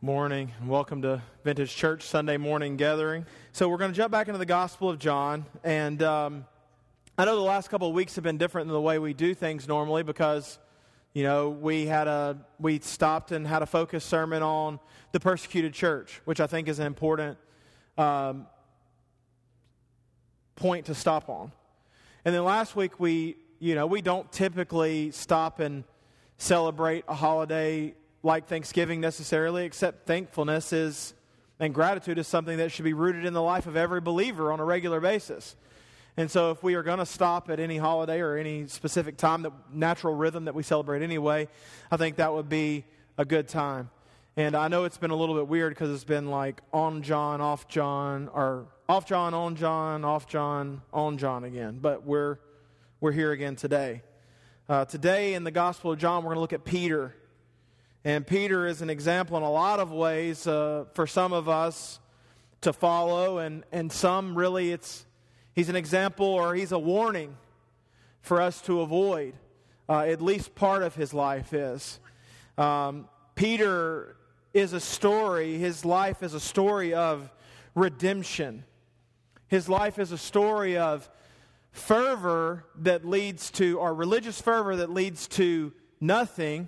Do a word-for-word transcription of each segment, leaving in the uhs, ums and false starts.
Morning, and welcome to Vintage Church Sunday morning gathering. So we're going to jump back into the Gospel of John, and um, I know the last couple of weeks have been different than the way we do things normally because, you know, we had a we stopped and had a focus sermon on the persecuted church, which I think is an important um, point to stop on. And then last week we, you know, we don't typically stop and celebrate a holiday like Thanksgiving necessarily, except thankfulness is and gratitude is something that should be rooted in the life of every believer on a regular basis. And so if we are going to stop at any holiday or any specific time, that natural rhythm that we celebrate anyway, I think that would be a good time. And I know it's been a little bit weird because it's been like on John, off John, or off John, on John, off John, on John again. But we're we're here again today. Uh, today in the Gospel of John, we're going to look at Peter. And Peter is an example in a lot of ways uh, for some of us to follow, and, and some really it's he's an example or he's a warning for us to avoid. Uh, at least part of his life is. Um, Peter is a story, his life is a story of redemption. His life is a story of fervor that leads to, or religious fervor that leads to nothing,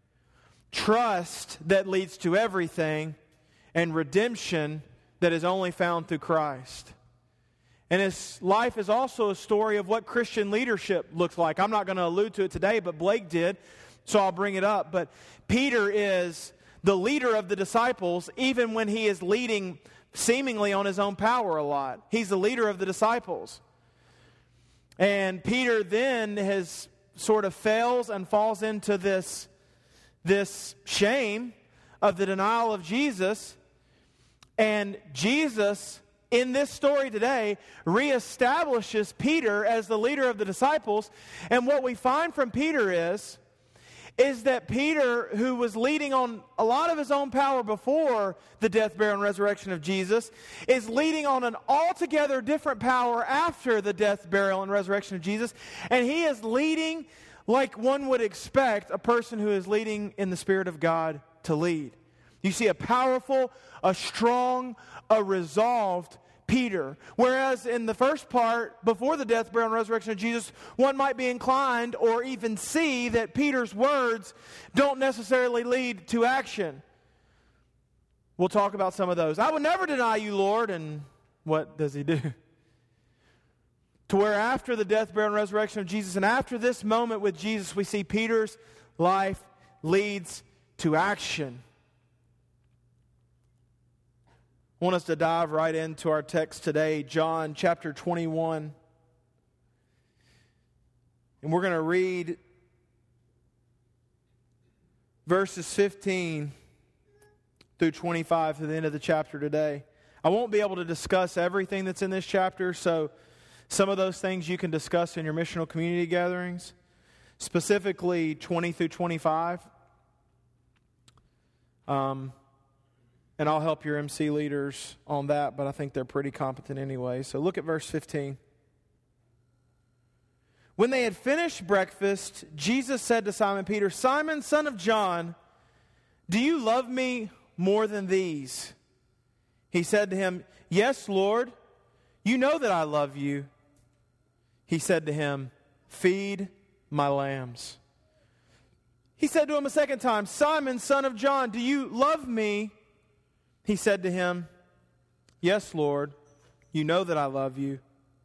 trust that leads to everything, and redemption that is only found through Christ. And his life is also a story of what Christian leadership looks like. I'm not going to allude to it today, but Blake did, so I'll bring it up. But Peter is the leader of the disciples, even when he is leading seemingly on his own power a lot. He's the leader of the disciples. And Peter then has sort of fails and falls into this this shame of the denial of Jesus, and Jesus, in this story today, reestablishes Peter as the leader of the disciples. And what we find from Peter is, is that Peter, who was leading on a lot of his own power before the death, burial, and resurrection of Jesus, is leading on an altogether different power after the death, burial, and resurrection of Jesus. And he is leading like one would expect a person who is leading in the Spirit of God to lead. You see a powerful, a strong, a resolved Peter. Whereas in the first part, before the death, burial, and resurrection of Jesus, one might be inclined or even see that Peter's words don't necessarily lead to action. We'll talk about some of those. I will never deny you, Lord. And what does he do? To where after the death, burial, and resurrection of Jesus, and after this moment with Jesus, we see Peter's life leads to action. I want us to dive right into our text today, John chapter twenty-one. And we're going to read verses fifteen through twenty-five to the end of the chapter today. I won't be able to discuss everything that's in this chapter, so some of those things you can discuss in your missional community gatherings, specifically twenty through twenty-five. Um, and I'll help your M C leaders on that, but I think they're pretty competent anyway. So look at verse fifteen. When they had finished breakfast, Jesus said to Simon Peter, "Simon, son of John, do you love me more than these?" He said to him, "Yes, Lord, you know that I love you." He said to him, "Feed my lambs." He said to him a second time, "Simon, son of John, do you love me?" He said to him, "Yes, Lord, you know that I love you."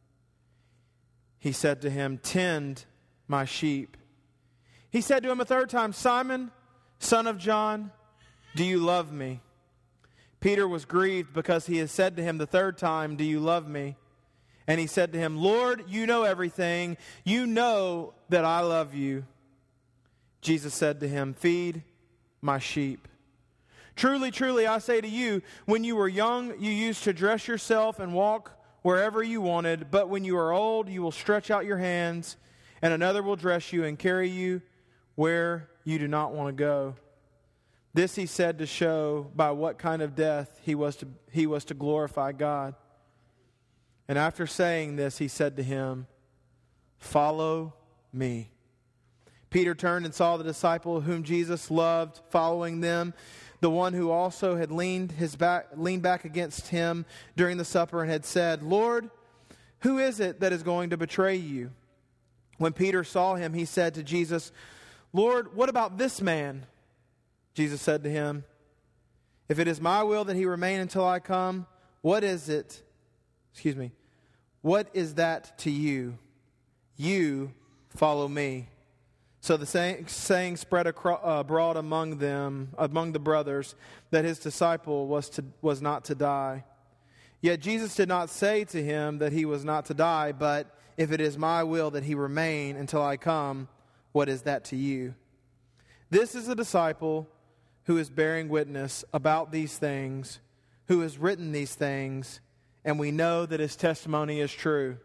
He said to him, "Tend my sheep." He said to him a third time, "Simon, son of John, do you love me?" Peter was grieved because he had said to him the third time, "Do you love me?" And he said to him, "Lord, you know everything. You know that I love you." Jesus said to him, "Feed my sheep. Truly, truly, I say to you, when you were young, you used to dress yourself and walk wherever you wanted. But when you are old, you will stretch out your hands, and another will dress you and carry you where you do not want to go." This he said to show by what kind of death he was to, he was to glorify God. And after saying this, he said to him, "Follow me." Peter turned and saw the disciple whom Jesus loved following them. the one who also had leaned his back leaned back against him during the supper and had said, "Lord, who is it that is going to betray you?" When Peter saw him, he said to Jesus, "Lord, what about this man?" Jesus said to him, "If it is my will that he remain until I come, what is it? Excuse me. What is that to you? You follow me." So the saying, saying spread acro- uh, abroad among them, among the brothers, that his disciple was to was not to die. Yet Jesus did not say to him that he was not to die, but, "If it is my will that he remain until I come, what is that to you?" This is a disciple who is bearing witness about these things, who has written these things, and we know that his testimony is true.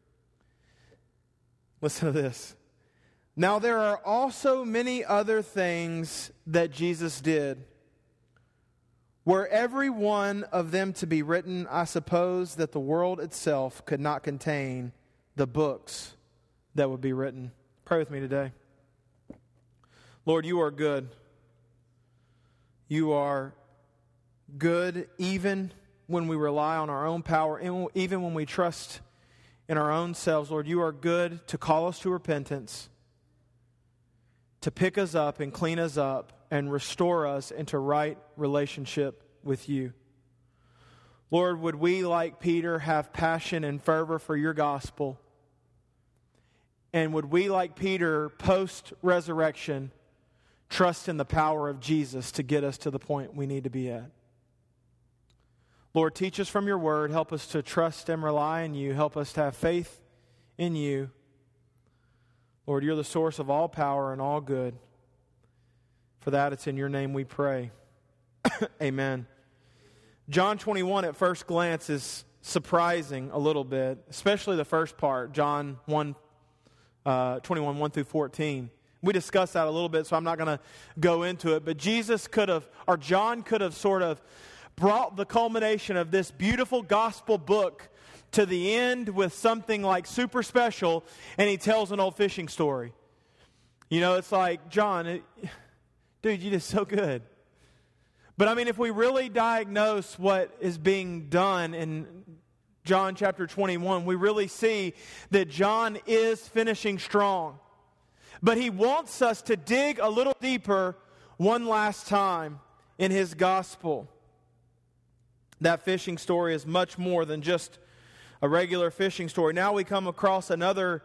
Listen to this. Now there are also many other things that Jesus did. Were every one of them to be written, I suppose that the world itself could not contain the books that would be written. Pray with me today. Lord, you are good. You are good even when we rely on our own power, even when we trust in our own selves. Lord, you are good to call us to repentance, to pick us up and clean us up and restore us into right relationship with you. Lord, would we, like Peter, have passion and fervor for your gospel? And would we, like Peter, post-resurrection, trust in the power of Jesus to get us to the point we need to be at? Lord, teach us from your word. Help us to trust and rely on you. Help us to have faith in you. Lord, you're the source of all power and all good. For that, it's in your name we pray. Amen. John twenty-one at first glance is surprising a little bit, especially the first part, John one, uh, twenty-one, one through fourteen. We discussed that a little bit, so I'm not going to go into it. But Jesus could have, or John could have sort of brought the culmination of this beautiful gospel book to the end with something like super special, and he tells an old fishing story. You know, it's like, John, it, dude, you did so good. But I mean, if we really diagnose what is being done in John chapter twenty-one, we really see that John is finishing strong. But he wants us to dig a little deeper one last time in his gospel. That fishing story is much more than just a regular fishing story. Now we come across another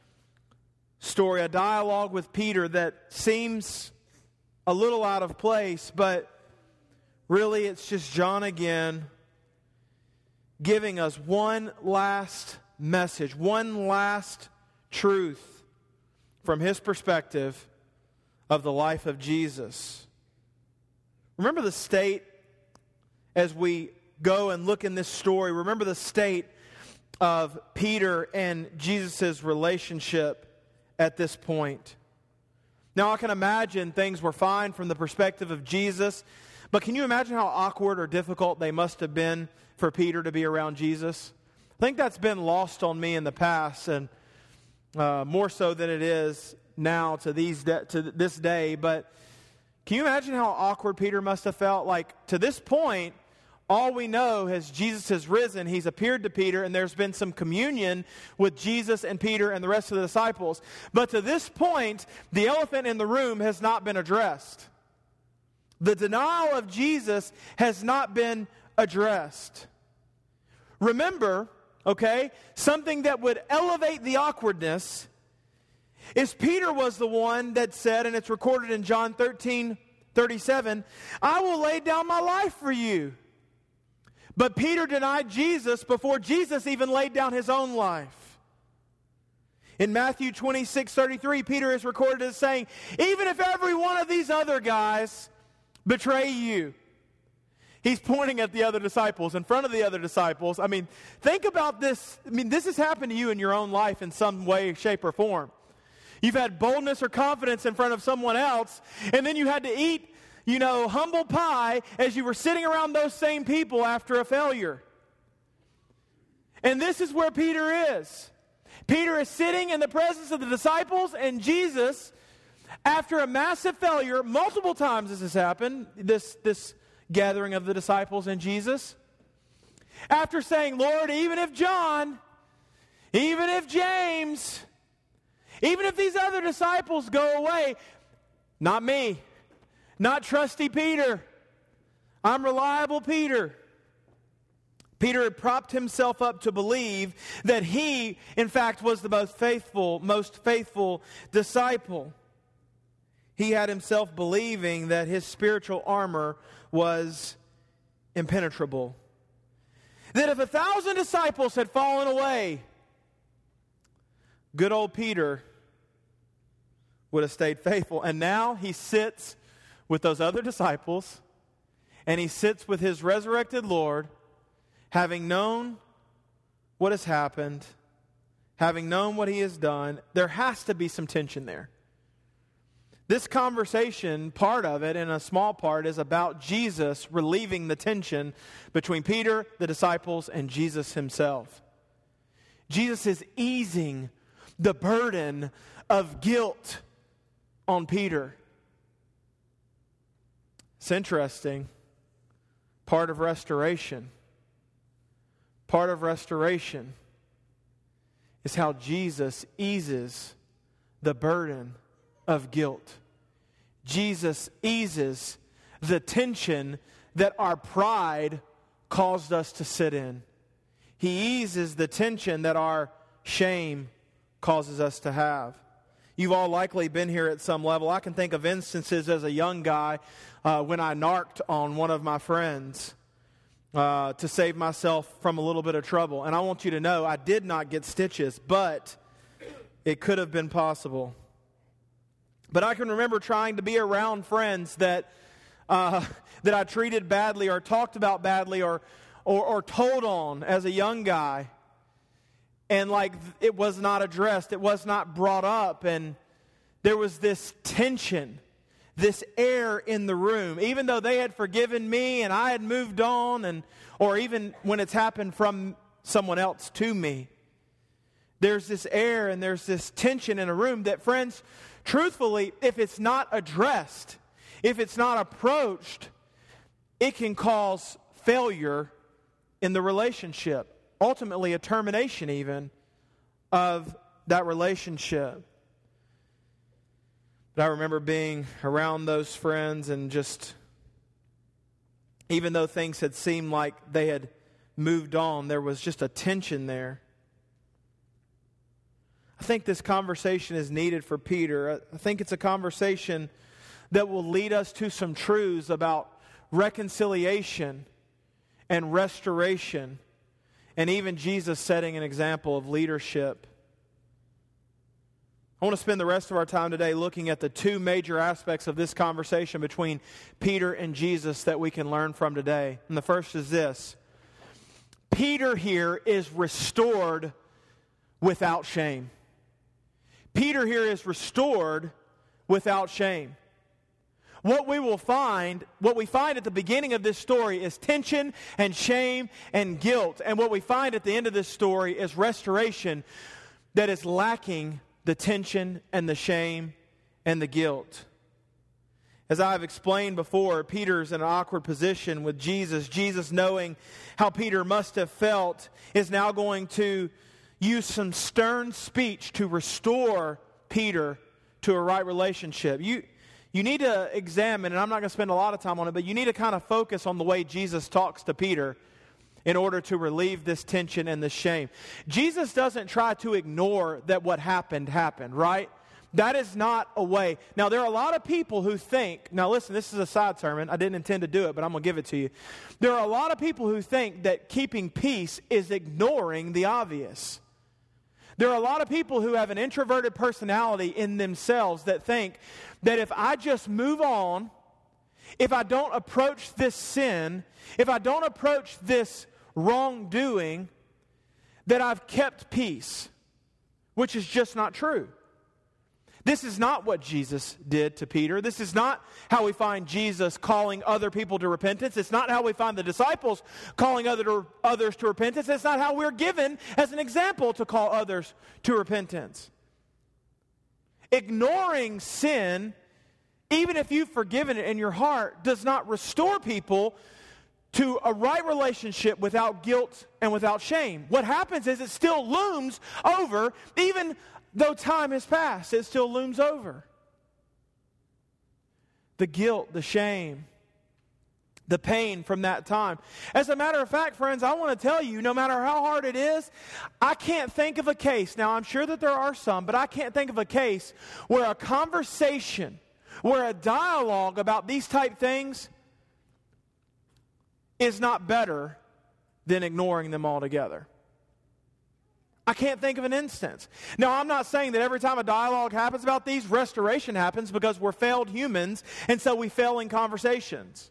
story, a dialogue with Peter that seems a little out of place, but really it's just John again giving us one last message, one last truth from his perspective of the life of Jesus. Remember the state, as we go and look in this story, remember the state of Peter and Jesus' relationship at this point. Now, I can imagine things were fine from the perspective of Jesus, but can you imagine how awkward or difficult they must have been for Peter to be around Jesus? I think that's been lost on me in the past, and uh, more so than it is now to these de- to this day. But can you imagine how awkward Peter must have felt? Like, to this point, all we know is Jesus has risen. He's appeared to Peter, and there's been some communion with Jesus and Peter and the rest of the disciples. But to this point, the elephant in the room has not been addressed. The denial of Jesus has not been addressed. Remember, okay, something that would elevate the awkwardness is Peter was the one that said, and it's recorded in John thirteen thirty-seven, "I will lay down my life for you." But Peter denied Jesus before Jesus even laid down his own life. In Matthew twenty-six thirty-three, Peter is recorded as saying, "Even if every one of these other guys betray you." He's pointing at the other disciples, in front of the other disciples. I mean, think about this. I mean, this has happened to you in your own life in some way, shape, or form. You've had boldness or confidence in front of someone else, and then you had to eat, you know, humble pie as you were sitting around those same people after a failure. And this is where Peter is. Peter is sitting in the presence of the disciples and Jesus After a massive failure, multiple times this has happened, this, this gathering of the disciples and Jesus. After saying, Lord, even if John, even if James, even if these other disciples go away, not me, not trusty Peter, I'm reliable Peter. Peter had propped himself up to believe that he, in fact, was the most faithful, most faithful disciple. He had himself believing that his spiritual armor was impenetrable. That if a thousand disciples had fallen away, good old Peter would have stayed faithful. And now he sits with those other disciples, and he sits with his resurrected Lord, having known what has happened, having known what he has done. There has to be some tension there. This conversation, part of it, and a small part, is about Jesus relieving the tension between Peter, the disciples, and Jesus himself. Jesus is easing the burden of guilt on Peter. It's interesting. Part of restoration. Part of restoration is how Jesus eases the burden of guilt. Jesus eases the tension that our pride caused us to sit in. He eases the tension that our shame causes us to have. You've all likely been here at some level. I can think of instances as a young guy uh, when I narked on one of my friends uh, to save myself from a little bit of trouble. And I want you to know I did not get stitches, but it could have been possible. But I can remember trying to be around friends that uh, that I treated badly or talked about badly or, or or told on as a young guy. And like it was not addressed, it was not brought up, and there was this tension, this air in the room, even though they had forgiven me and I had moved on, and or even when it's happened from someone else to me. There's this air and there's this tension in a room that, friends, truthfully, if it's not addressed, if it's not approached, it can cause failure in the relationship. Ultimately, a termination even of that relationship. But I remember being around those friends and just, even though things had seemed like they had moved on, there was just a tension there. I think this conversation is needed for Peter. I think it's a conversation that will lead us to some truths about reconciliation and restoration, and even Jesus setting an example of leadership. I want to spend the rest of our time today looking at the two major aspects of this conversation between Peter and Jesus that we can learn from today. And the first is this: Peter here is restored without shame. Peter here is restored without shame. What we will find, what we find at the beginning of this story is tension and shame and guilt. And what we find at the end of this story is restoration that is lacking the tension and the shame and the guilt. As I've explained before, Peter's in an awkward position with Jesus. Jesus, knowing how Peter must have felt, is now going to use some stern speech to restore Peter to a right relationship. You, you need to examine, and I'm not going to spend a lot of time on it, but you need to kind of focus on the way Jesus talks to Peter in order to relieve this tension and this shame. Jesus doesn't try to ignore that what happened happened, right? That is not a way. Now, there are a lot of people who think, now listen, this is a side sermon. I didn't intend to do it, but I'm going to give it to you. There are a lot of people who think that keeping peace is ignoring the obvious. There are a lot of people who have an introverted personality in themselves that think that if I just move on, if I don't approach this sin, if I don't approach this wrongdoing, that I've kept peace, which is just not true. This is not what Jesus did to Peter. This is not how we find Jesus calling other people to repentance. It's not how we find the disciples calling other to, others to repentance. It's not how we're given as an example to call others to repentance. Ignoring sin, even if you've forgiven it in your heart, does not restore people to a right relationship without guilt and without shame. What happens is it still looms over, even though time has passed, it still looms over. The guilt, the shame, the pain from that time. As a matter of fact, friends, I want to tell you, no matter how hard it is, I can't think of a case. Now, I'm sure that there are some, but I can't think of a case where a conversation, where a dialogue about these type things is not better than ignoring them altogether. I can't think of an instance. Now, I'm not saying that every time a dialogue happens about these, restoration happens, because we're failed humans, and so we fail in conversations.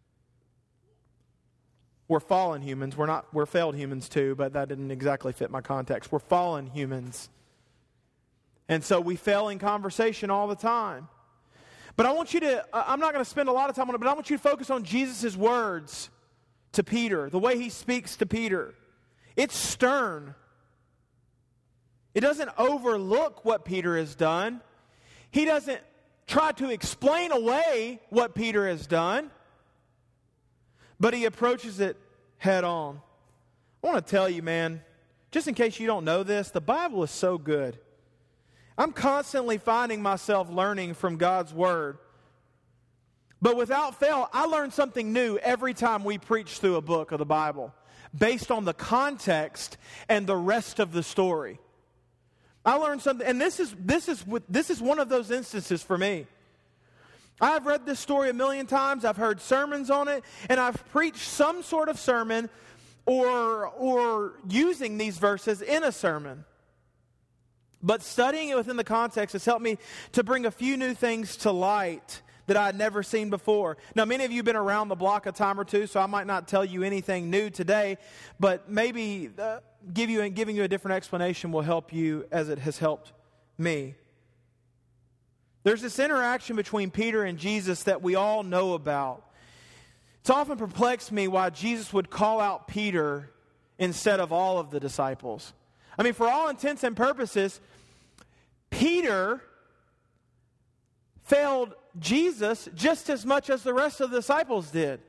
We're fallen humans. We're not, we're failed humans too, but that didn't exactly fit my context. We're fallen humans. And so we fail in conversation all the time. But I want you to, I'm not going to spend a lot of time on it, but I want you to focus on Jesus' words to Peter, the way he speaks to Peter. It's stern. It doesn't overlook what Peter has done. He doesn't try to explain away what Peter has done, but he approaches it head on. I want to tell you, man, just in case you don't know this, the Bible is so good. I'm constantly finding myself learning from God's Word. But without fail, I learn something new every time we preach through a book of the Bible, based on the context and the rest of the story. I learned something, and this is this is this is one of those instances for me. I've read this story a million times. I've heard sermons on it, and I've preached some sort of sermon or or using these verses in a sermon. But studying it within the context has helped me to bring a few new things to light that I had never seen before. Now, many of you have been around the block a time or two, so I might not tell you anything new today, but maybe uh, give you giving you a different explanation will help you as it has helped me. There's this interaction between Peter and Jesus that we all know about. It's often perplexed me why Jesus would call out Peter instead of all of the disciples. I mean, for all intents and purposes, Peter failed Jesus just as much as the rest of the disciples did.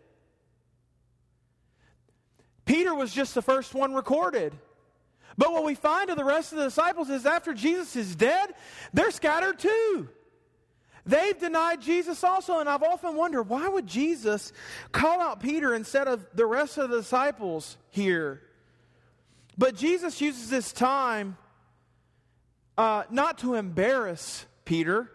Peter was just the first one recorded. But what we find of the rest of the disciples is after Jesus is dead, they're scattered too. They've denied Jesus also, and I've often wondered, why would Jesus call out Peter instead of the rest of the disciples here? But Jesus uses this time uh, not to embarrass Peter,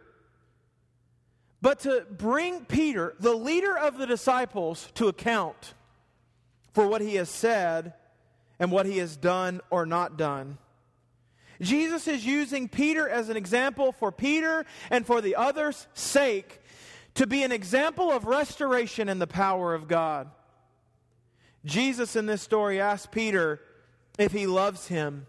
but to bring Peter, the leader of the disciples, to account for what he has said and what he has done or not done. Jesus is using Peter as an example for Peter and for the others' sake to be an example of restoration in the power of God. Jesus in this story asked Peter if he loves him.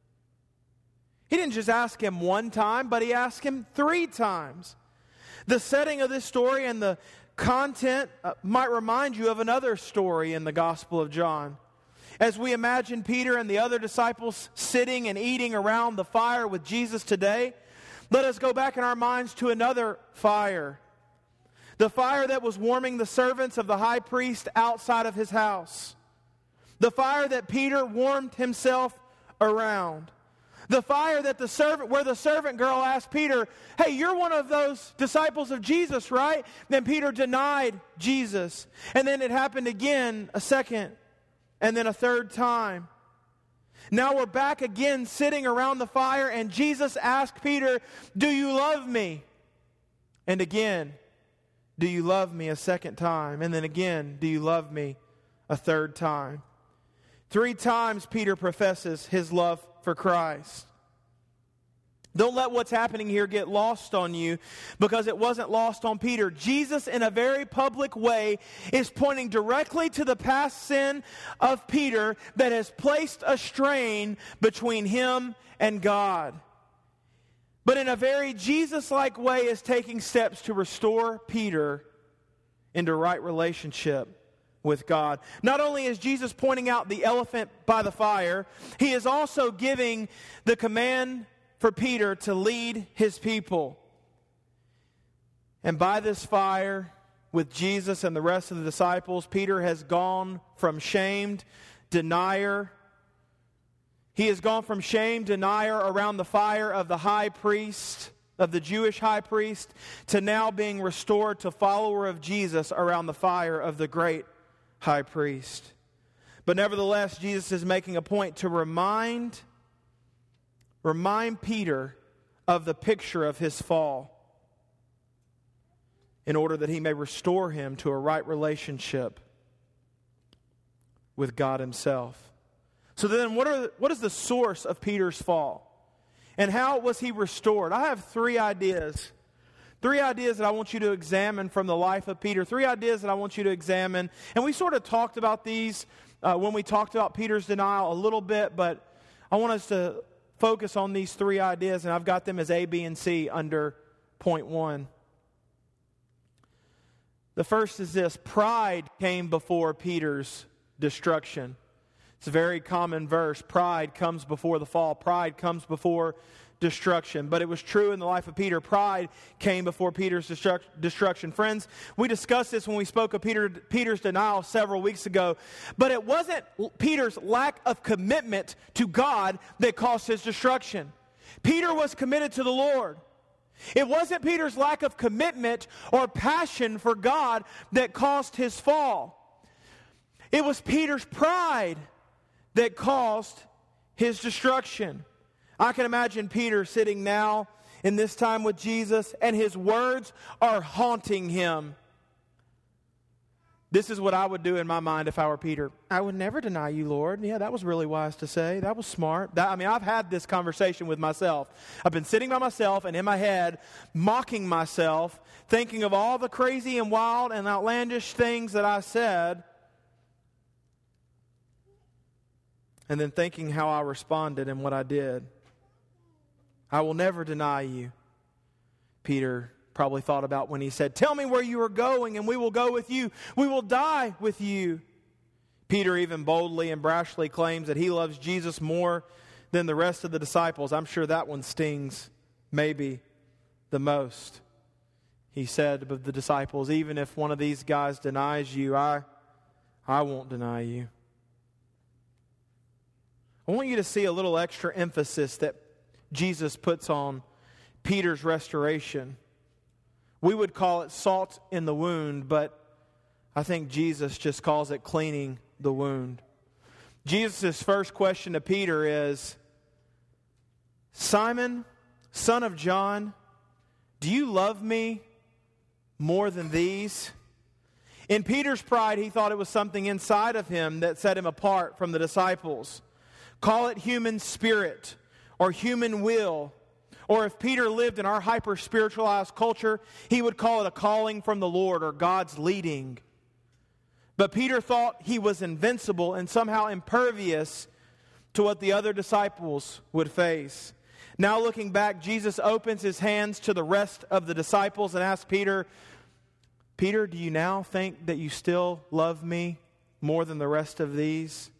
He didn't just ask him one time, but he asked him three times. The setting of this story and the content uh, might remind you of another story in the Gospel of John. As we imagine Peter and the other disciples sitting and eating around the fire with Jesus today, let us go back in our minds to another fire. The fire that was warming the servants of the high priest outside of his house. The fire that Peter warmed himself around. The fire that the servant, where the servant girl asked Peter, "Hey, you're one of those disciples of Jesus, right?" Then Peter denied Jesus. And then it happened again, a second, and then a third time. Now we're back again sitting around the fire, and Jesus asked Peter, "Do you love me?" And again, "Do you love me?" a second time. And then again, "Do you love me?" a third time. Three times Peter professes his love for Christ. Don't let what's happening here get lost on you, because it wasn't lost on Peter. Jesus, in a very public way, is pointing directly to the past sin of Peter that has placed a strain between him and God. But in a very Jesus-like way is taking steps to restore Peter into right relationship with God. Not only is Jesus pointing out the elephant by the fire, he is also giving the command for Peter to lead his people. And by this fire, with Jesus and the rest of the disciples, Peter has gone from shamed denier. He has gone from shame, denier around the fire of the high priest, of the Jewish high priest, to now being restored to follower of Jesus around the fire of the great high priest. But nevertheless, Jesus is making a point to remind, remind Peter of the picture of his fall, in order that he may restore him to a right relationship with God himself. So then, what are what is the source of Peter's fall? And how was he restored? I have three ideas. Three ideas that I want you to examine from the life of Peter. Three ideas that I want you to examine. And we sort of talked about these uh, when we talked about Peter's denial a little bit, but I want us to focus on these three ideas, and I've got them as A, B, and C under point one. The first is this: pride came before Peter's destruction. It's a very common verse. Pride comes before the fall. Pride comes before destruction. But it was true in the life of Peter. Pride came before Peter's destruct- destruction. Friends, we discussed this when we spoke of Peter, Peter's denial several weeks ago. But it wasn't Peter's lack of commitment to God that caused his destruction. Peter was committed to the Lord. It wasn't Peter's lack of commitment or passion for God that caused his fall. It was Peter's pride that caused his destruction. I can imagine Peter sitting now in this time with Jesus, and his words are haunting him. This is what I would do in my mind if I were Peter. I would never deny you, Lord. Yeah, that was really wise to say. That was smart. That, I mean, I've had this conversation with myself. I've been sitting by myself and in my head, mocking myself, thinking of all the crazy and wild and outlandish things that I said, and then thinking how I responded and what I did. I will never deny you. Peter probably thought about when he said, tell me where you are going and we will go with you. We will die with you. Peter even boldly and brashly claims that he loves Jesus more than the rest of the disciples. I'm sure that one stings maybe the most. He said of the disciples, even if one of these guys denies you, I, I won't deny you. I want you to see a little extra emphasis that Jesus puts on Peter's restoration. We would call it salt in the wound, but I think Jesus just calls it cleaning the wound. Jesus' first question to Peter is, Simon, son of John, do you love me more than these? In Peter's pride, he thought it was something inside of him that set him apart from the disciples. Call it human spirit or human will. Or if Peter lived in our hyper-spiritualized culture, he would call it a calling from the Lord or God's leading. But Peter thought he was invincible and somehow impervious to what the other disciples would face. Now looking back, Jesus opens his hands to the rest of the disciples and asks Peter, Peter, do you now think that you still love me more than the rest of these?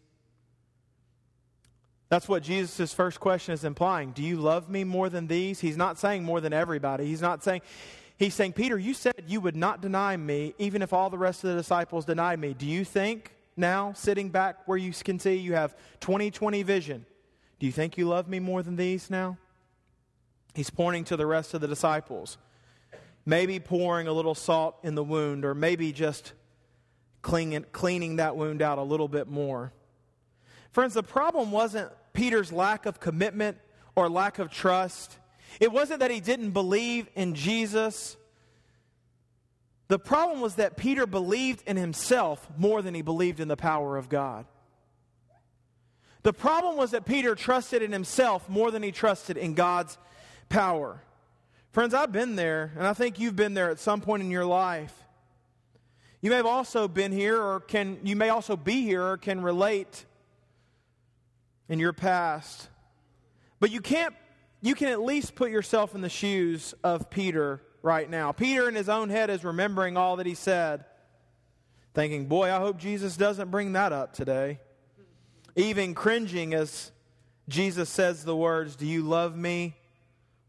That's what Jesus' first question is implying. Do you love me more than these? He's not saying more than everybody. He's not saying, he's saying, Peter, you said you would not deny me even if all the rest of the disciples denied me. Do you think now, sitting back where you can see you have twenty twenty vision, do you think you love me more than these now? He's pointing to the rest of the disciples. Maybe pouring a little salt in the wound, or maybe just cleaning, cleaning that wound out a little bit more. Friends, the problem wasn't Peter's lack of commitment or lack of trust. It wasn't that he didn't believe in Jesus. The problem was that Peter believed in himself more than he believed in the power of God. The problem was that Peter trusted in himself more than he trusted in God's power. Friends, I've been there, and I think you've been there at some point in your life. You may have also been here, or can you may also be here, or can relate in your past. But you can't, you can at least put yourself in the shoes of Peter right now. Peter in his own head is remembering all that he said, thinking, boy, I hope Jesus doesn't bring that up today. Even cringing as Jesus says the words, do you love me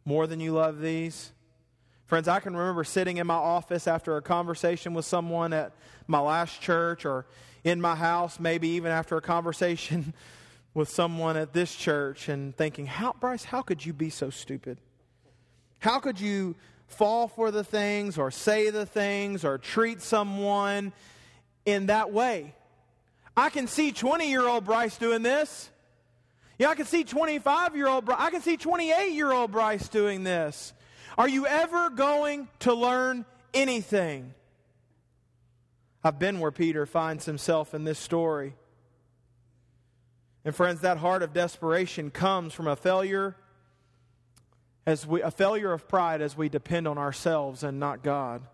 more than you love these? Friends, I can remember sitting in my office after a conversation with someone at my last church, or in my house, maybe even after a conversation with someone at this church, and thinking, how, Bryce, how could you be so stupid? How could you fall for the things or say the things or treat someone in that way? I can see twenty-year-old Bryce doing this. Yeah, I can see twenty-five-year-old Bryce. I can see twenty-eight-year-old Bryce doing this. Are you ever going to learn anything? I've been where Peter finds himself in this story. And friends, that heart of desperation comes from a failure as we a failure of pride as we depend on ourselves and not God.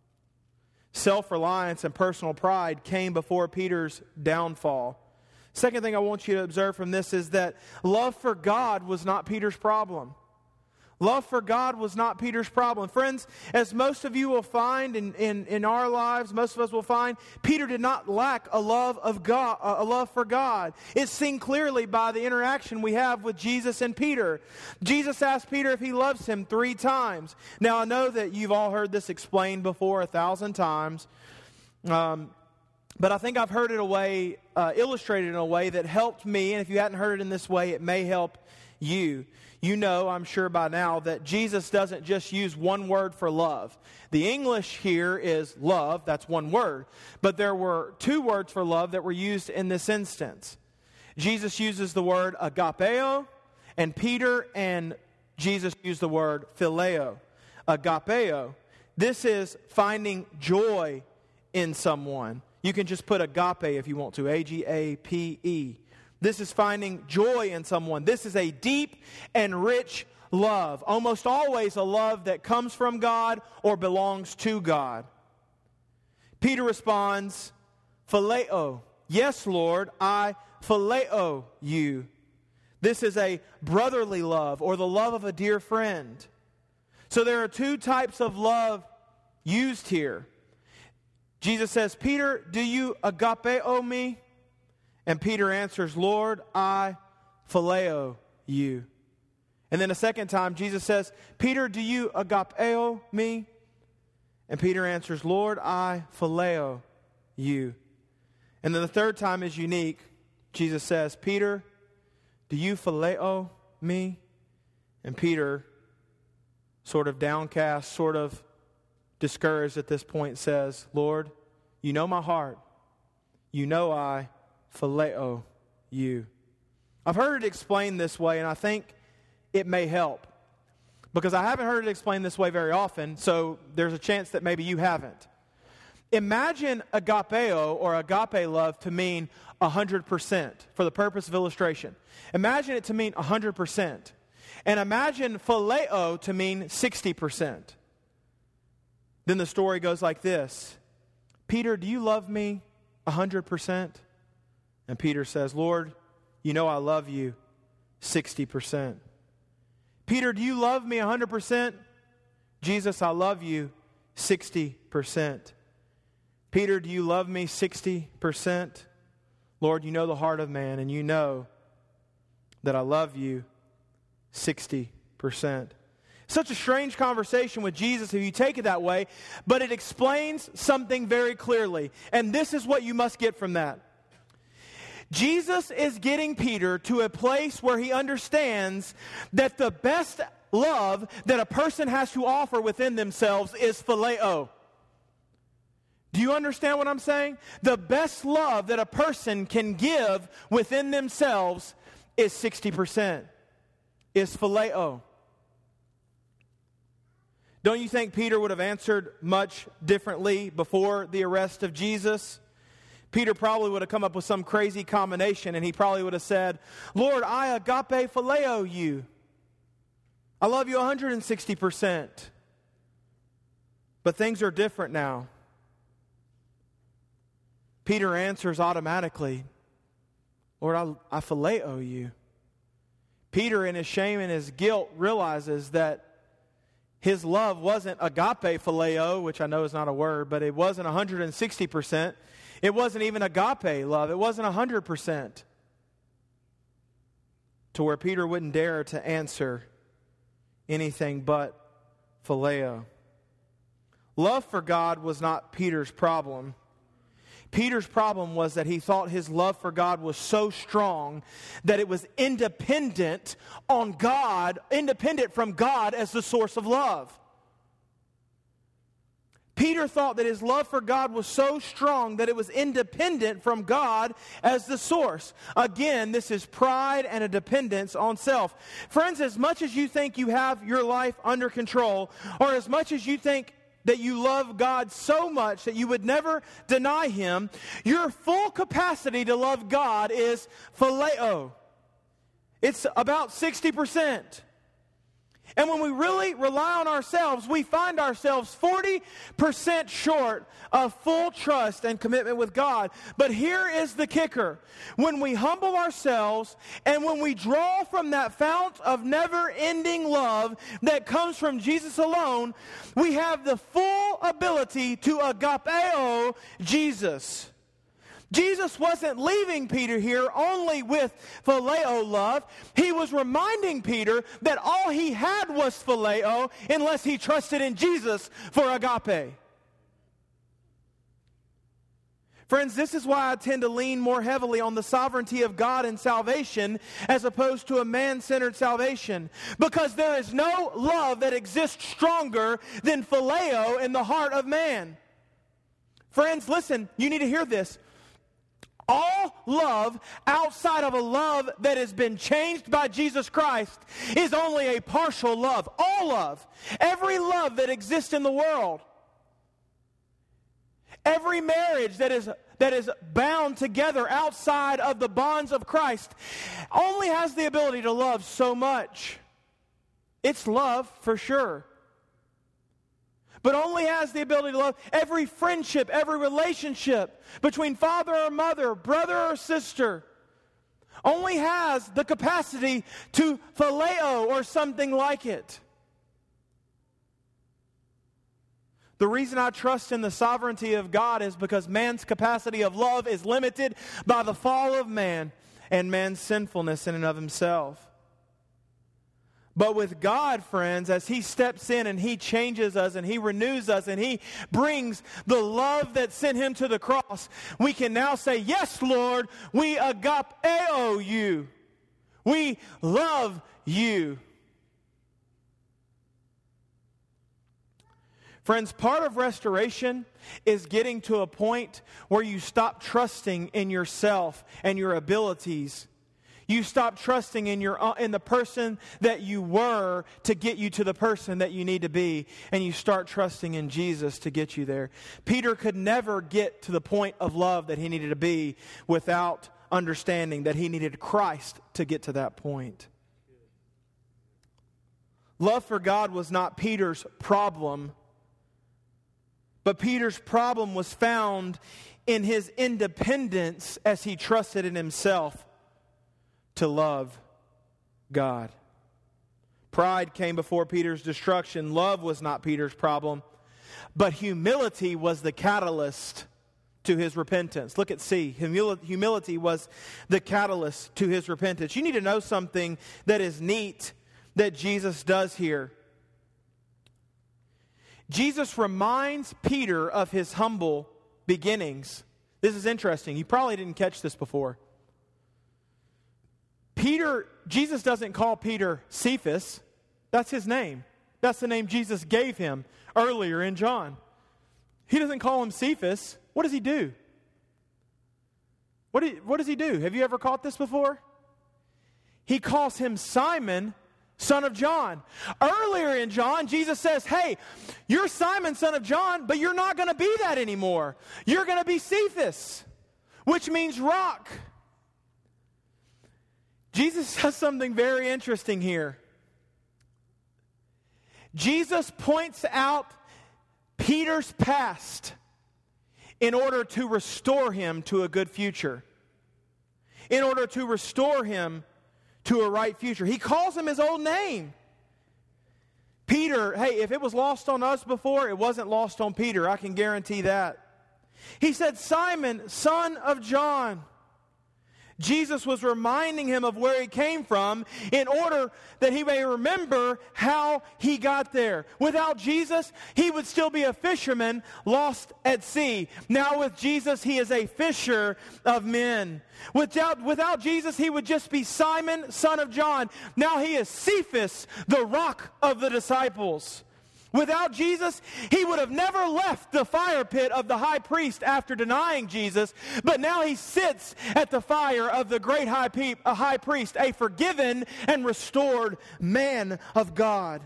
Self-reliance and personal pride came before Peter's downfall. Second thing I want you to observe from this is that love for God was not Peter's problem. Love for God was not Peter's problem. Friends, as most of you will find in, in, in our lives, most of us will find, Peter did not lack a love of God, a love for God. It's seen clearly by the interaction we have with Jesus and Peter. Jesus asked Peter if he loves him three times. Now, I know that you've all heard this explained before a thousand times, um, but I think I've heard it a way, uh, illustrated in a way that helped me, and if you hadn't heard it in this way, it may help you. You know, I'm sure by now, that Jesus doesn't just use one word for love. The English here is love, that's one word. But there were two words for love that were used in this instance. Jesus uses the word agapeo, and Peter and Jesus use the word phileo. Agapeo, this is finding joy in someone. You can just put agape if you want to, A G A P E. This is finding joy in someone. This is a deep and rich love. Almost always a love that comes from God or belongs to God. Peter responds, phileo. Yes, Lord, I phileo you. This is a brotherly love or the love of a dear friend. So there are two types of love used here. Jesus says, Peter, do you agapeo me? And Peter answers, Lord, I phileo you. And then a second time, Jesus says, Peter, do you agapeo me? And Peter answers, Lord, I phileo you. And then the third time is unique. Jesus says, Peter, do you phileo me? And Peter, sort of downcast, sort of discouraged at this point, says, Lord, you know my heart. You know I phileo you. I've heard it explained this way, and I think it may help. Because I haven't heard it explained this way very often, so there's a chance that maybe you haven't. Imagine agapeo or agape love to mean one hundred percent for the purpose of illustration. Imagine it to mean one hundred percent. And imagine phileo to mean sixty percent. Then the story goes like this. Peter, do you love me one hundred percent? And Peter says, Lord, you know I love you sixty percent. Peter, do you love me one hundred percent? Jesus, I love you sixty percent. Peter, do you love me sixty percent? Lord, you know the heart of man, and you know that I love you sixty percent. Such a strange conversation with Jesus if you take it that way, but it explains something very clearly. And this is what you must get from that. Jesus is getting Peter to a place where he understands that the best love that a person has to offer within themselves is phileo. Do you understand what I'm saying? The best love that a person can give within themselves is sixty percent, is phileo. Don't you think Peter would have answered much differently before the arrest of Jesus? Peter probably would have come up with some crazy combination, and he probably would have said, Lord, I agape phileo you. I love you one hundred sixty percent. But things are different now. Peter answers automatically, Lord, I, I phileo you. Peter, in his shame and his guilt, realizes that his love wasn't agape phileo, which I know is not a word, but it wasn't one hundred sixty percent. It wasn't even agape love. It wasn't one hundred percent. To where Peter wouldn't dare to answer anything but phileo. Love for God was not Peter's problem. Peter's problem was that he thought his love for God was so strong that it was independent on God, independent from God as the source of love. Peter thought that his love for God was so strong that it was independent from God as the source. Again, this is pride and a dependence on self. Friends, as much as you think you have your life under control, or as much as you think that you love God so much that you would never deny Him, your full capacity to love God is phileo. It's about sixty percent. And when we really rely on ourselves, we find ourselves forty percent short of full trust and commitment with God. But here is the kicker. When we humble ourselves and when we draw from that fount of never-ending love that comes from Jesus alone, we have the full ability to agapeo Jesus. Jesus wasn't leaving Peter here only with phileo love. He was reminding Peter that all he had was phileo unless he trusted in Jesus for agape. Friends, this is why I tend to lean more heavily on the sovereignty of God in salvation as opposed to a man-centered salvation. Because there is no love that exists stronger than phileo in the heart of man. Friends, listen, you need to hear this. All love outside of a love that has been changed by Jesus Christ is only a partial love. All love, every love that exists in the world, every marriage that is that is bound together outside of the bonds of Christ only has the ability to love so much. It's love for sure. But only has the ability to love. Every friendship, every relationship between father or mother, brother or sister, only has the capacity to phileo or something like it. The reason I trust in the sovereignty of God is because man's capacity of love is limited by the fall of man and man's sinfulness in and of himself. But with God, friends, as He steps in and He changes us and He renews us and He brings the love that sent Him to the cross, we can now say, yes, Lord, we agapeo you. We love you. Friends, part of restoration is getting to a point where you stop trusting in yourself and your abilities. You stop trusting in your in the person that you were to get you to the person that you need to be, and you start trusting in Jesus to get you there. Peter could never get to the point of love that he needed to be without understanding that he needed Christ to get to that point. Love for God was not Peter's problem, but Peter's problem was found in his independence as he trusted in himself to love God. Pride came before Peter's destruction. Love was not Peter's problem, but humility was the catalyst to his repentance. Look at C. Humil- humility was the catalyst to his repentance. You need to know something that is neat that Jesus does here. Jesus reminds Peter of his humble beginnings. This is interesting. You probably didn't catch this before. Peter, Jesus doesn't call Peter Cephas. That's his name. That's the name Jesus gave him earlier in John. He doesn't call him Cephas. What does he do? What, do, what does he do? Have you ever caught this before? He calls him Simon, son of John. Earlier in John, Jesus says, hey, you're Simon, son of John, but you're not going to be that anymore. You're going to be Cephas, which means rock. Jesus says something very interesting here. Jesus points out Peter's past in order to restore him to a good future. In order to restore him to a right future. He calls him his old name. Peter, hey, if it was lost on us before, it wasn't lost on Peter. I can guarantee that. He said, Simon, son of John. Jesus was reminding him of where he came from in order that he may remember how he got there. Without Jesus, he would still be a fisherman lost at sea. Now with Jesus, he is a fisher of men. Without, without Jesus, he would just be Simon, son of John. Now he is Cephas, the rock of the disciples. Without Jesus, he would have never left the fire pit of the high priest after denying Jesus, but now he sits at the fire of the great high, pe- a high priest, a forgiven and restored man of God.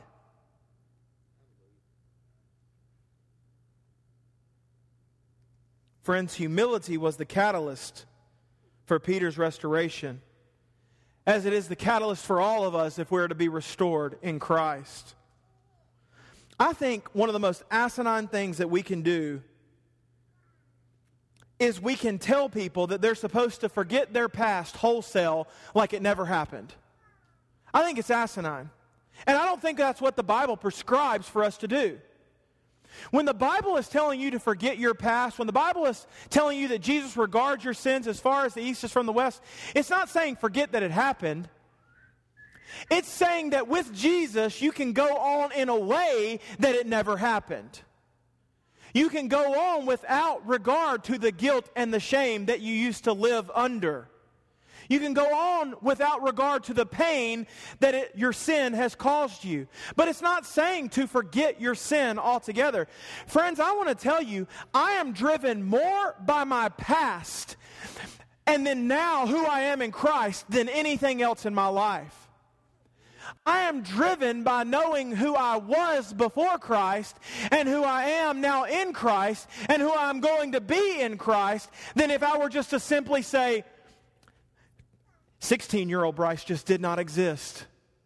Friends, humility was the catalyst for Peter's restoration, as it is the catalyst for all of us if we're to be restored in Christ. I think one of the most asinine things that we can do is we can tell people that they're supposed to forget their past wholesale like it never happened. I think it's asinine. And I don't think that's what the Bible prescribes for us to do. When the Bible is telling you to forget your past, when the Bible is telling you that Jesus regards your sins as far as the east is from the west, it's not saying forget that it happened. It's saying that with Jesus, you can go on in a way that it never happened. You can go on without regard to the guilt and the shame that you used to live under. You can go on without regard to the pain that it, your sin has caused you. But it's not saying to forget your sin altogether. Friends, I want to tell you, I am driven more by my past and then now who I am in Christ than anything else in my life. I am driven by knowing who I was before Christ and who I am now in Christ and who I'm going to be in Christ than if I were just to simply say, sixteen-year-old Bryce just did not exist.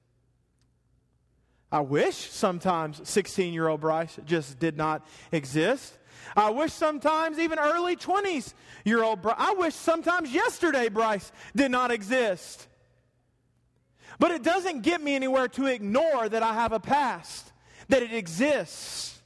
I wish sometimes sixteen-year-old Bryce just did not exist. I wish sometimes even early twenties-year-old Bryce, I wish sometimes yesterday Bryce did not exist. But it doesn't get me anywhere to ignore that I have a past, that it exists.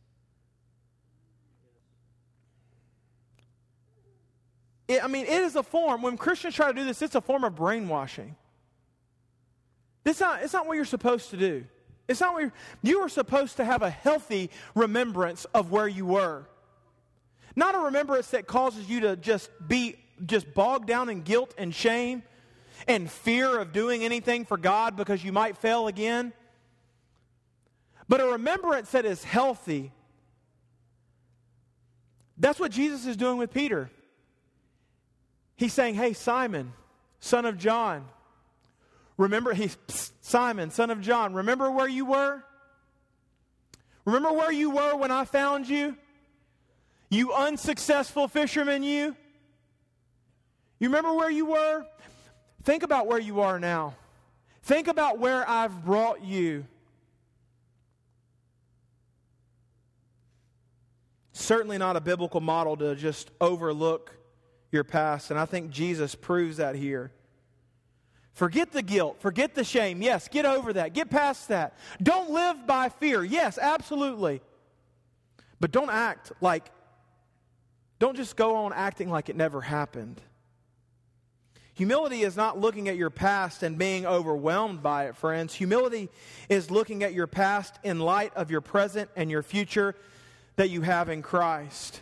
It, I mean, it is a form, when Christians try to do this, it's a form of brainwashing. It's not, it's not what you're supposed to do. It's not what you're, you are supposed to have a healthy remembrance of where you were. Not a remembrance that causes you to just be just bogged down in guilt and shame and fear of doing anything for God because you might fail again. But a remembrance that is healthy. That's what Jesus is doing with Peter. He's saying, hey, Simon, son of John. Remember, he's Simon, son of John. Remember where you were? Remember where you were when I found you? You unsuccessful fisherman, you? You remember where you were? Think about where you are now. Think about where I've brought you. Certainly not a biblical model to just overlook your past, and I think Jesus proves that here. Forget the guilt. Forget the shame. Yes, get over that. Get past that. Don't live by fear. Yes, absolutely. But don't act like, don't just go on acting like it never happened. Humility is not looking at your past and being overwhelmed by it, friends. Humility is looking at your past in light of your present and your future that you have in Christ.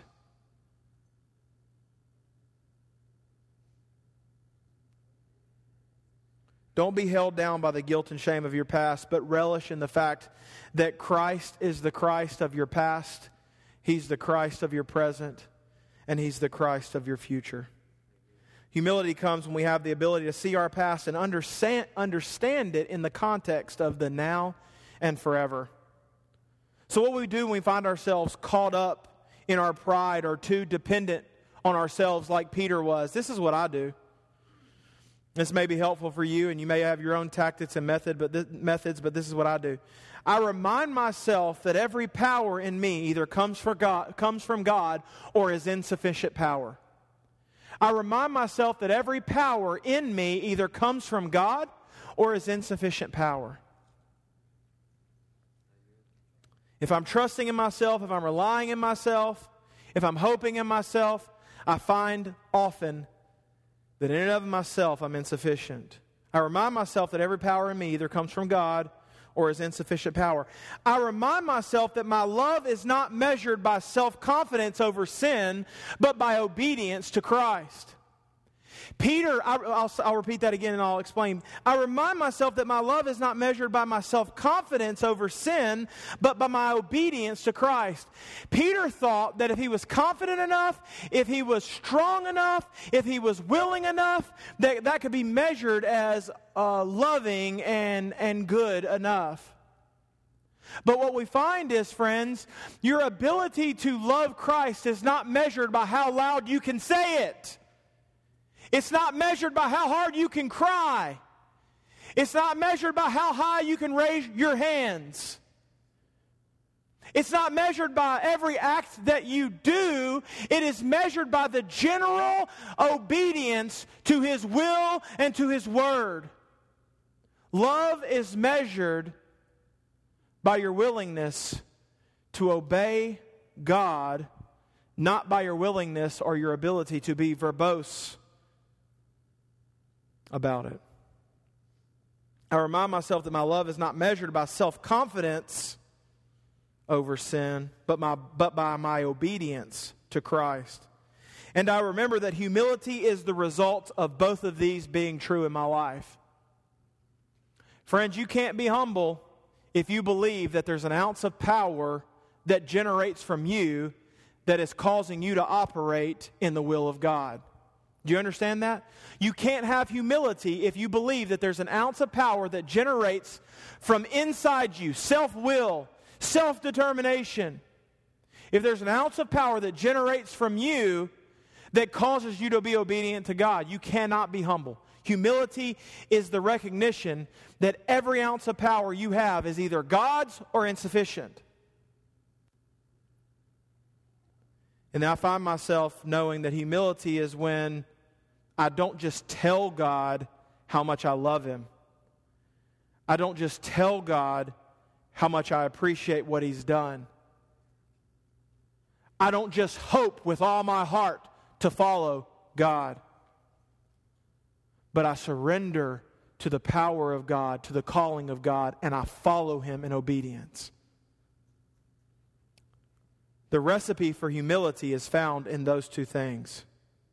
Don't be held down by the guilt and shame of your past, but relish in the fact that Christ is the Christ of your past, He's the Christ of your present, and He's the Christ of your future. Humility comes when we have the ability to see our past and understand, understand it in the context of the now and forever. So what we do when we find ourselves caught up in our pride or too dependent on ourselves like Peter was, this is what I do. This may be helpful for you, and you may have your own tactics and method, but this, methods, but this is what I do. I remind myself that every power in me either comes from God, comes from God or is insufficient power. I remind myself that every power in me either comes from God or is insufficient power. If I'm trusting in myself, if I'm relying in myself, if I'm hoping in myself, I find often that in and of myself I'm insufficient. I remind myself that every power in me either comes from God or is insufficient power. I remind myself that my love is not measured by self-confidence over sin, but by obedience to Christ. Peter, I, I'll, I'll repeat that again and I'll explain. I remind myself that my love is not measured by my self-confidence over sin, but by my obedience to Christ. Peter thought that if he was confident enough, if he was strong enough, if he was willing enough, that that could be measured as uh, loving and, and good enough. But what we find is, friends, your ability to love Christ is not measured by how loud you can say it. It's not measured by how hard you can cry. It's not measured by how high you can raise your hands. It's not measured by every act that you do. It is measured by the general obedience to His will and to His word. Love is measured by your willingness to obey God, not by your willingness or your ability to be verbose about it. I remind myself that my love is not measured by self-confidence over sin, but my but by my obedience to Christ. And I remember that humility is the result of both of these being true in my life. Friends, you can't be humble if you believe that there's an ounce of power that generates from you that is causing you to operate in the will of God. Do you understand that? You can't have humility if you believe that there's an ounce of power that generates from inside you, self-will, self-determination. If there's an ounce of power that generates from you that causes you to be obedient to God, you cannot be humble. Humility is the recognition that every ounce of power you have is either God's or insufficient. And I find myself knowing that humility is when I don't just tell God how much I love Him. I don't just tell God how much I appreciate what He's done. I don't just hope with all my heart to follow God. But I surrender to the power of God, to the calling of God, and I follow Him in obedience. The recipe for humility is found in those two things.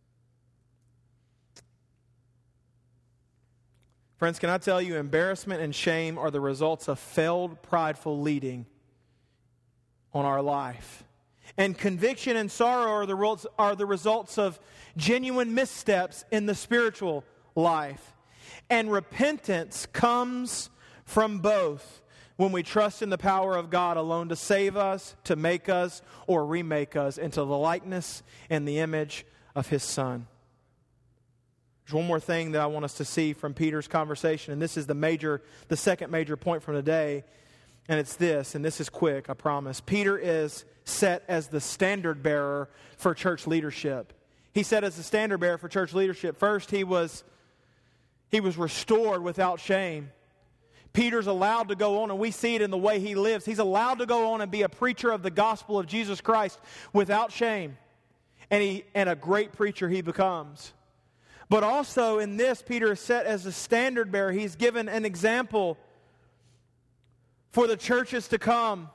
Friends, can I tell you, embarrassment and shame are the results of failed, prideful leading on our life. And conviction and sorrow are the results, are the results of genuine missteps in the spiritual life. And repentance comes from both when we trust in the power of God alone to save us, to make us, or remake us into the likeness and the image of His Son. There's one more thing that I want us to see from Peter's conversation, and this is the major, the second major point from today, and it's this, and this is quick, I promise. Peter is set as the standard bearer for church leadership. He set as the standard bearer for church leadership. First, he was, he was restored without shame. Peter's allowed to go on, and we see it in the way he lives. He's allowed to go on and be a preacher of the gospel of Jesus Christ without shame. And he and a great preacher he becomes. But also in this, Peter is set as a standard bearer. He's given an example for the churches to come.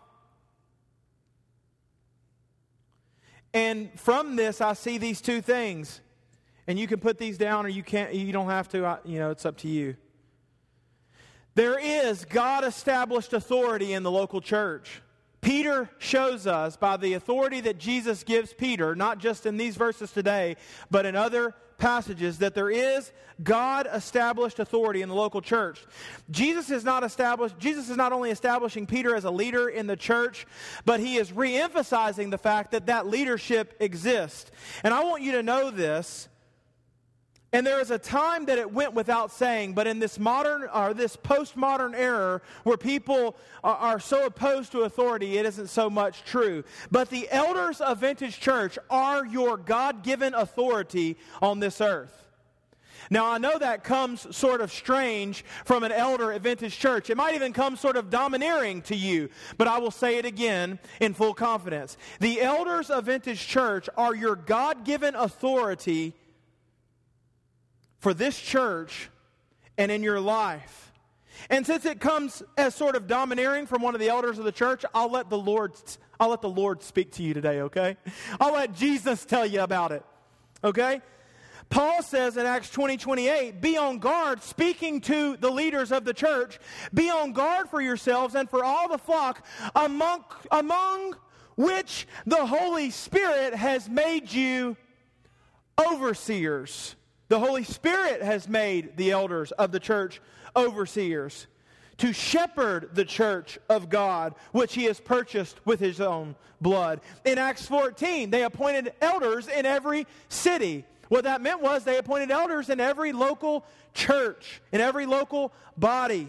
And from this, I see these two things. And you can put these down or you can't, you don't have to, I, you know, it's up to you. There is God-established authority in the local church. Peter shows us by the authority that Jesus gives Peter, not just in these verses today, but in other passages, that there is God-established authority in the local church. Jesus is not established, Jesus is not only establishing Peter as a leader in the church, but He is re-emphasizing the fact that that leadership exists. And I want you to know this. And there is a time that it went without saying, but in this modern or this postmodern era where people are, are so opposed to authority, it isn't so much true. But the elders of Vintage Church are your God-given authority on this earth. Now, I know that comes sort of strange from an elder at Vintage Church. It might even come sort of domineering to you, but I will say it again in full confidence. The elders of Vintage Church are your God-given authority for this church and in your life. And since it comes as sort of domineering from one of the elders of the church, I'll let the Lord, I'll let the Lord speak to you today, okay? I'll let Jesus tell you about it, okay? Paul says in Acts twenty twenty-eight, be on guard, speaking to the leaders of the church, be on guard for yourselves and for all the flock among, among which the Holy Spirit has made you overseers. The Holy Spirit has made the elders of the church overseers to shepherd the church of God, which he has purchased with his own blood. In Acts fourteen, they appointed elders in every city. What that meant was they appointed elders in every local church, in every local body.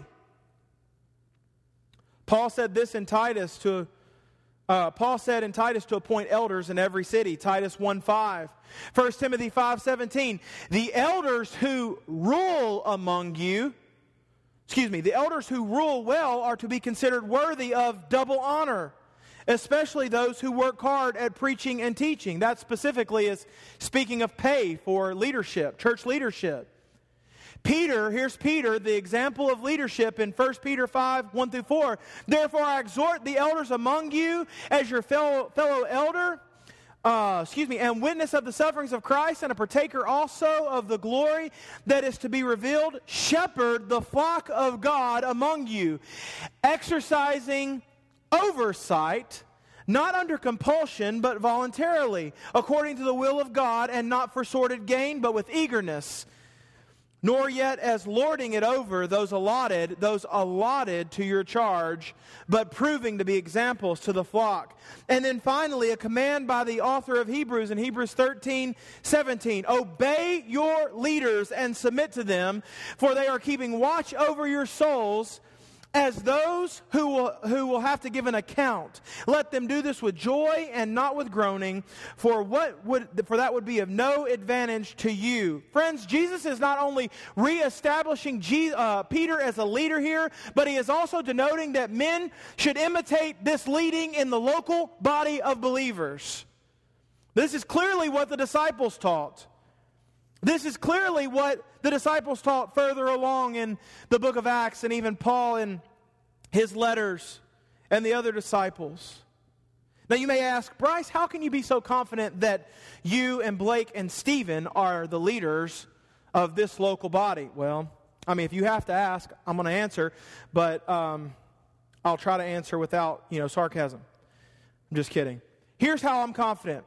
Paul said this in Titus to uh, Paul said in Titus to appoint elders in every city. Titus one five. First Timothy five seventeen. The elders who rule among you, excuse me, the elders who rule well are to be considered worthy of double honor, especially those who work hard at preaching and teaching. That specifically is speaking of pay for leadership, church leadership. Peter, here's Peter, the example of leadership in First Peter five, one through four. Therefore I exhort the elders among you as your fellow, fellow elder, uh, excuse me, and witness of the sufferings of Christ and a partaker also of the glory that is to be revealed. Shepherd the flock of God among you, exercising oversight, not under compulsion, but voluntarily, according to the will of God, and not for sordid gain, but with eagerness, nor yet as lording it over those allotted, those allotted to your charge, but proving to be examples to the flock. And then finally, a command by the author of Hebrews in Hebrews thirteen seventeen. Obey your leaders and submit to them, for they are keeping watch over your souls, as those who will, who will have to give an account. Let them do this with joy and not with groaning, for what would for that would be of no advantage to you. Friends, Jesus is not only reestablishing G, uh, Peter as a leader here, but he is also denoting that men should imitate this leading in the local body of believers. This is clearly what the disciples taught. This is clearly what the disciples taught further along in the book of Acts, and even Paul in his letters and the other disciples. Now you may ask, Bryce, how can you be so confident that you and Blake and Stephen are the leaders of this local body? Well, I mean, if you have to ask, I'm going to answer, but um, I'll try to answer without, you know, sarcasm. I'm just kidding. Here's how I'm confident.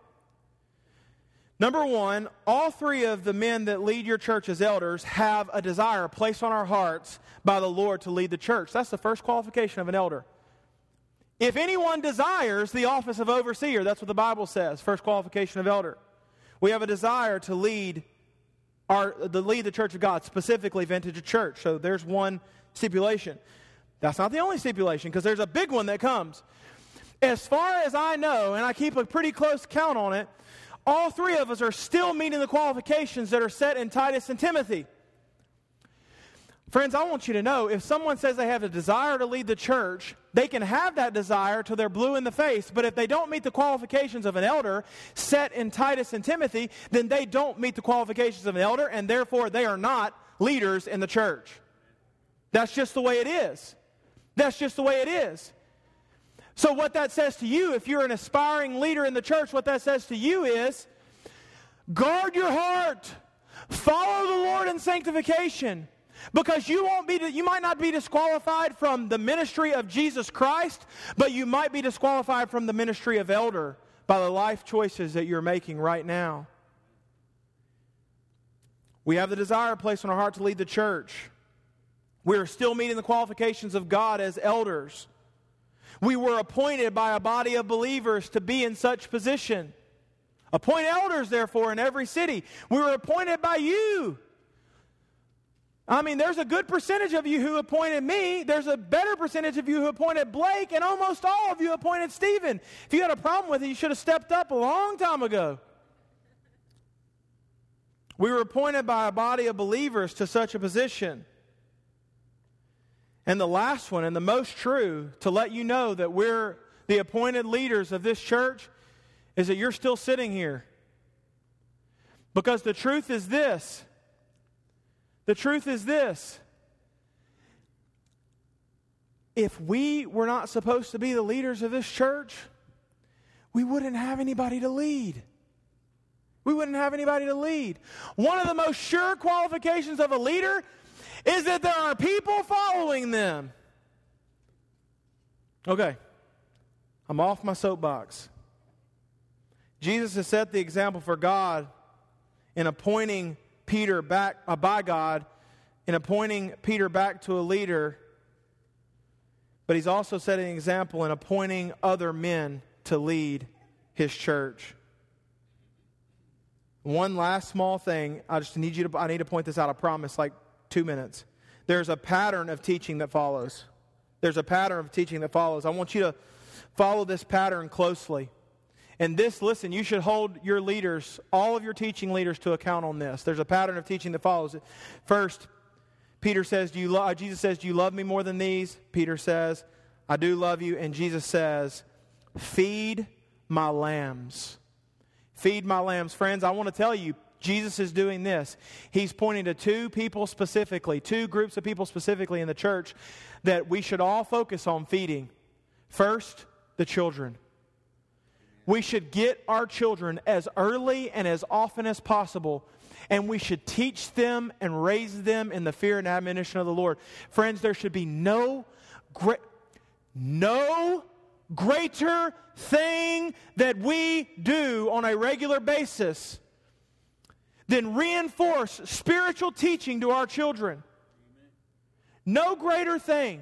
Number one, all three of the men that lead your church as elders have a desire placed on our hearts by the Lord to lead the church. That's the first qualification of an elder. If anyone desires the office of overseer, that's what the Bible says, first qualification of elder. We have a desire to lead our to lead the church of God, specifically Vintage Church. So there's one stipulation. That's not the only stipulation, because there's a big one that comes. As far as I know, and I keep a pretty close count on it, all three of us are still meeting the qualifications that are set in Titus and Timothy. Friends, I want you to know, if someone says they have a desire to lead the church, they can have that desire till they're blue in the face. But if they don't meet the qualifications of an elder set in Titus and Timothy, then they don't meet the qualifications of an elder, and therefore they are not leaders in the church. That's just the way it is. That's just the way it is. So what that says to you, if you're an aspiring leader in the church, what that says to you is, guard your heart. Follow the Lord in sanctification. Because you won't be, you might not be disqualified from the ministry of Jesus Christ, but you might be disqualified from the ministry of elder by the life choices that you're making right now. We have the desire placed on our heart to lead the church. We are still meeting the qualifications of God as elders. We were appointed by a body of believers to be in such position. Appoint elders, therefore, in every city. We were appointed by you. I mean, there's a good percentage of you who appointed me. There's a better percentage of you who appointed Blake, and almost all of you appointed Stephen. If you had a problem with it, you should have stepped up a long time ago. We were appointed by a body of believers to such a position. And the last one, and the most true, to let you know that we're the appointed leaders of this church, is that you're still sitting here. Because the truth is this: The truth is this. If we were not supposed to be the leaders of this church, we wouldn't have anybody to lead. We wouldn't have anybody to lead. One of the most sure qualifications of a leader is that there are people following them. Okay, I'm off my soapbox. Jesus has set the example for God in appointing Peter back, uh, by God, in appointing Peter back to a leader, but he's also setting an example in appointing other men to lead his church. One last small thing, I just need you to, I need to point this out, I promise, like two minutes. There's a pattern of teaching that follows. There's a pattern of teaching that follows. I want you to follow this pattern closely. And this, listen, you should hold your leaders, all of your teaching leaders, to account on this. There's a pattern of teaching that follows. First, Peter says, "Do you lo-, Jesus says, do you love me more than these?" Peter says, "I do love you." And Jesus says, "Feed my lambs." Feed my lambs. Friends, I want to tell you, Jesus is doing this. He's pointing to two people specifically, two groups of people specifically in the church that we should all focus on feeding. First, the children. We should get our children as early and as often as possible, and we should teach them and raise them in the fear and admonition of the Lord. Friends, there should be no great, no greater thing that we do on a regular basis than reinforce spiritual teaching to our children. No greater thing.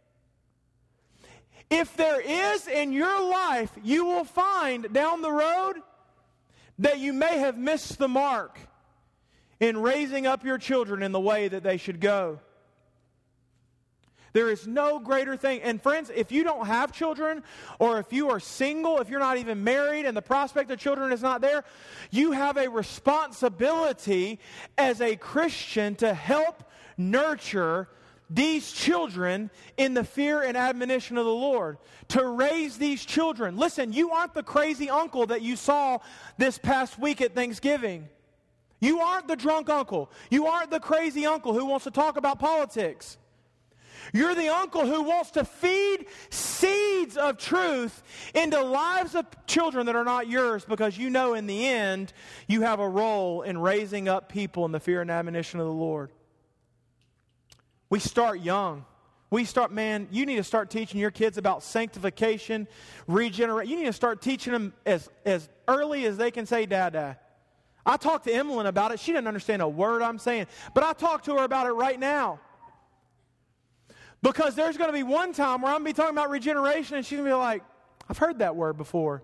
If there is in your life, you will find down the road that you may have missed the mark in raising up your children in the way that they should go. There is no greater thing. And friends, if you don't have children, or if you are single, if you're not even married and the prospect of children is not there, you have a responsibility as a Christian to help nurture these children in the fear and admonition of the Lord, to raise these children. Listen, you aren't the crazy uncle that you saw this past week at Thanksgiving. You aren't the drunk uncle. You aren't the crazy uncle who wants to talk about politics. You're the uncle who wants to feed seeds of truth into lives of children that are not yours, because you know in the end you have a role in raising up people in the fear and admonition of the Lord. We start young. We start, man, you need to start teaching your kids about sanctification, regeneration. You need to start teaching them as, as early as they can say, "Dad, Dad." I talked to Emmeline about it. She didn't understand a word I'm saying, but I talked to her about it right now. Because there's going to be one time where I'm going to be talking about regeneration and she's going to be like, "I've heard that word before."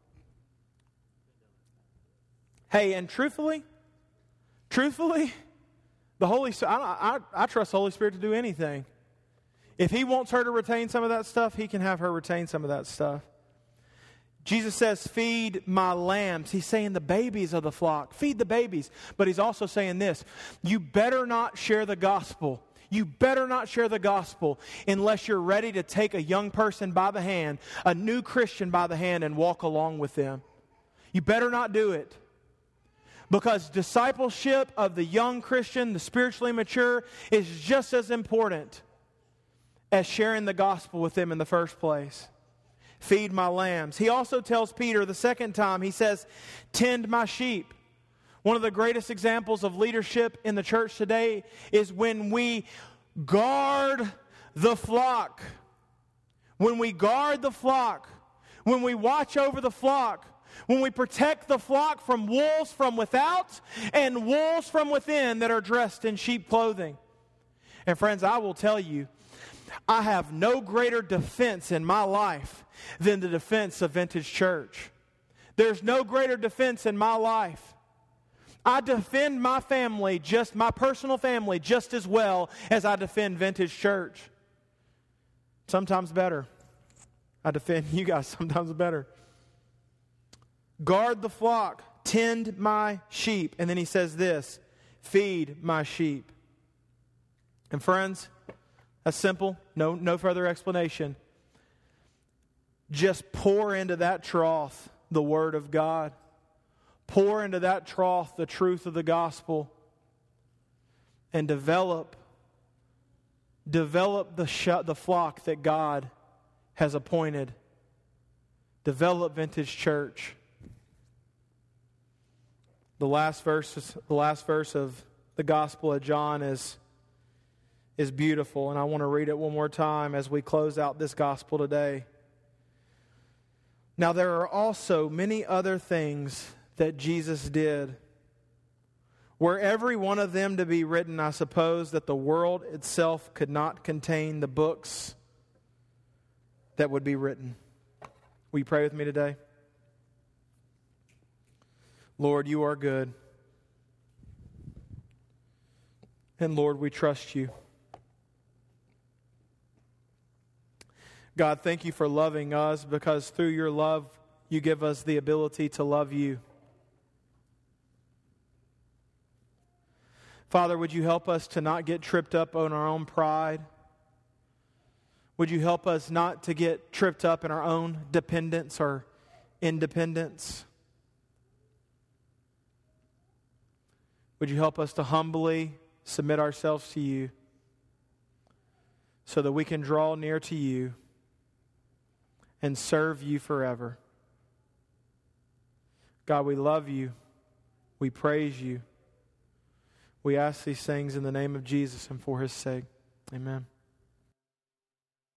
Hey, and truthfully, truthfully, the Holy Spirit, I, I, I trust the Holy Spirit to do anything. If He wants her to retain some of that stuff, He can have her retain some of that stuff. Jesus says, "Feed my lambs." He's saying the babies of the flock. Feed the babies. But He's also saying this: you better not share the gospel. You better not share the gospel unless you're ready to take a young person by the hand, a new Christian by the hand, and walk along with them. You better not do it. Because discipleship of the young Christian, the spiritually mature, is just as important as sharing the gospel with them in the first place. Feed my lambs. He also tells Peter the second time, he says, "Tend my sheep." One of the greatest examples of leadership in the church today is when we guard the flock. When we guard the flock. When we watch over the flock. When we protect the flock from wolves from without and wolves from within that are dressed in sheep clothing. And friends, I will tell you, I have no greater defense in my life than the defense of Vintage Church. There's no greater defense in my life. I defend my family, just my personal family, just as well as I defend Vintage Church. Sometimes better. I defend you guys sometimes better. Guard the flock, tend my sheep. And then he says this: feed my sheep. And friends, that's simple. No, no further explanation. Just pour into that trough the Word of God. Pour into that trough the truth of the gospel. and develop develop the sh- the flock that God has appointed. Develop Vintage Church. The last verse, the last verse of the Gospel of John is, is beautiful, and I want to read it one more time as we close out this Gospel today. Now there are also many other things that Jesus did. Were every one of them to be written, I suppose that the world itself could not contain the books that would be written. Will you pray with me today? Lord, you are good. And Lord, we trust you. God, thank you for loving us, because through your love, you give us the ability to love you. Father, would you help us to not get tripped up on our own pride? Would you help us not to get tripped up in our own dependence or independence? Would you help us to humbly submit ourselves to you so that we can draw near to you and serve you forever? God, we love you. We praise you. We ask these things in the name of Jesus and for his sake. Amen.